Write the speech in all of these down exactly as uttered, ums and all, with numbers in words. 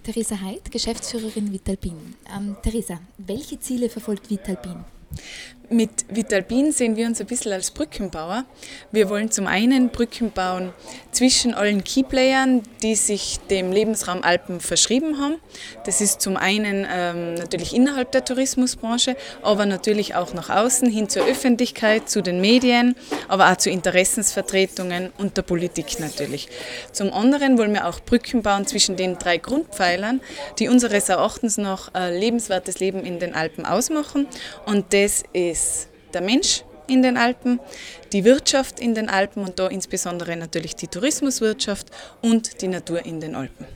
Theresa Heid, Geschäftsführerin Vitalpin. Ähm, Theresa, welche Ziele verfolgt Vitalpin? Mit Vitalpin sehen wir uns ein bisschen als Brückenbauer. Wir wollen zum einen Brücken bauen zwischen allen Keyplayern, die sich dem Lebensraum Alpen verschrieben haben. Das ist zum einen ähm, natürlich innerhalb der Tourismusbranche, aber natürlich auch nach außen, hin zur Öffentlichkeit, zu den Medien, aber auch zu Interessensvertretungen und der Politik natürlich. Zum anderen wollen wir auch Brücken bauen zwischen den drei Grundpfeilern, die unseres Erachtens noch ein lebenswertes Leben in den Alpen ausmachen. Und das ist der Mensch in den Alpen, die Wirtschaft in den Alpen und da insbesondere natürlich die Tourismuswirtschaft und die Natur in den Alpen.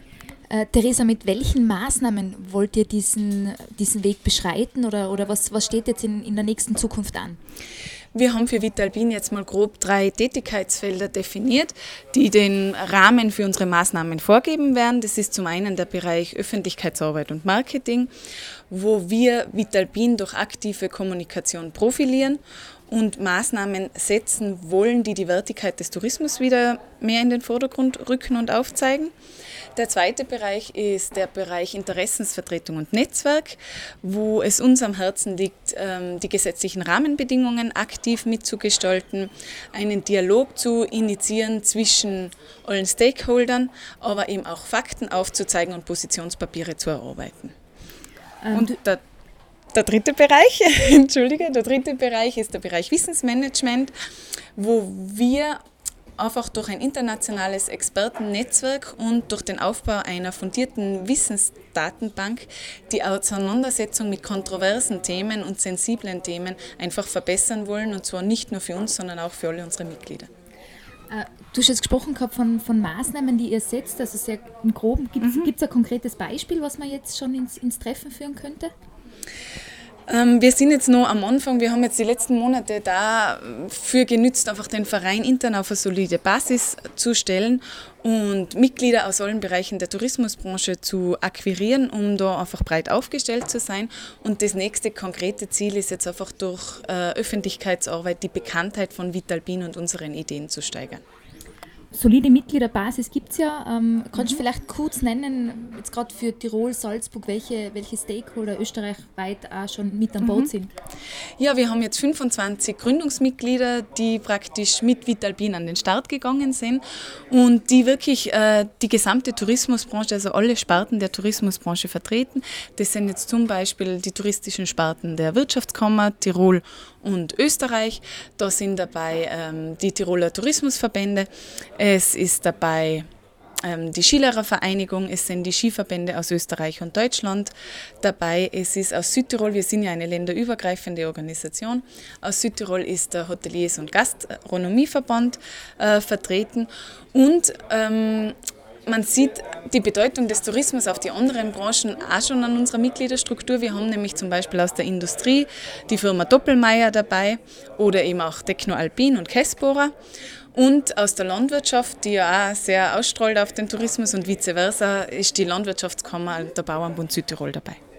Äh, Theresa, mit welchen Maßnahmen wollt ihr diesen, diesen Weg beschreiten oder, oder was, was steht jetzt in, in der nächsten Zukunft an? Wir haben für Vitalpin jetzt mal grob drei Tätigkeitsfelder definiert, die den Rahmen für unsere Maßnahmen vorgeben werden. Das ist zum einen der Bereich Öffentlichkeitsarbeit und Marketing, wo wir Vitalpin durch aktive Kommunikation profilieren und Maßnahmen setzen wollen, die die Wertigkeit des Tourismus wieder mehr in den Vordergrund rücken und aufzeigen. Der zweite Bereich ist der Bereich Interessensvertretung und Netzwerk, wo es uns am Herzen liegt, die gesetzlichen Rahmenbedingungen aktiv mitzugestalten, einen Dialog zu initiieren zwischen allen Stakeholdern, aber eben auch Fakten aufzuzeigen und Positionspapiere zu erarbeiten. Ähm, und der Der dritte Bereich, Entschuldige, der dritte Bereich ist der Bereich Wissensmanagement, wo wir einfach durch ein internationales Expertennetzwerk und durch den Aufbau einer fundierten Wissensdatenbank die Auseinandersetzung mit kontroversen Themen und sensiblen Themen einfach verbessern wollen, und zwar nicht nur für uns, sondern auch für alle unsere Mitglieder. Du hast jetzt gesprochen gehabt von, von Maßnahmen, die ihr setzt, also sehr im Groben. Gibt es mhm. ein konkretes Beispiel, was man jetzt schon ins, ins Treffen führen könnte? Ähm, wir sind jetzt noch am Anfang, wir haben jetzt die letzten Monate dafür genützt, einfach den Verein intern auf eine solide Basis zu stellen und Mitglieder aus allen Bereichen der Tourismusbranche zu akquirieren, um da einfach breit aufgestellt zu sein. Und das nächste konkrete Ziel ist jetzt einfach durch äh, Öffentlichkeitsarbeit die Bekanntheit von Vitalpin und unseren Ideen zu steigern. Solide Mitgliederbasis gibt es ja. Ähm, kannst du mhm. vielleicht kurz nennen, jetzt gerade für Tirol, Salzburg, welche, welche Stakeholder österreichweit auch schon mit an Bord mhm. sind? Ja, wir haben jetzt fünfundzwanzig Gründungsmitglieder, die praktisch mit Vitalpin an den Start gegangen sind und die wirklich äh, die gesamte Tourismusbranche, also alle Sparten der Tourismusbranche vertreten. Das sind jetzt zum Beispiel die touristischen Sparten der Wirtschaftskammer, Tirol und Österreich. Da sind dabei ähm, die Tiroler Tourismusverbände. Es ist dabei ähm, die Skilehrervereinigung, es sind die Skiverbände aus Österreich und Deutschland dabei. Es ist aus Südtirol, wir sind ja eine länderübergreifende Organisation, aus Südtirol ist der Hoteliers- und Gastronomieverband äh, vertreten und ähm, man sieht die Bedeutung des Tourismus auf die anderen Branchen auch schon an unserer Mitgliederstruktur. Wir haben nämlich zum Beispiel aus der Industrie die Firma Doppelmayr dabei oder eben auch Techno Alpin und Kessbohrer. Und aus der Landwirtschaft, die ja auch sehr ausstrahlt auf den Tourismus und vice versa, ist die Landwirtschaftskammer der Bauernbund Südtirol dabei.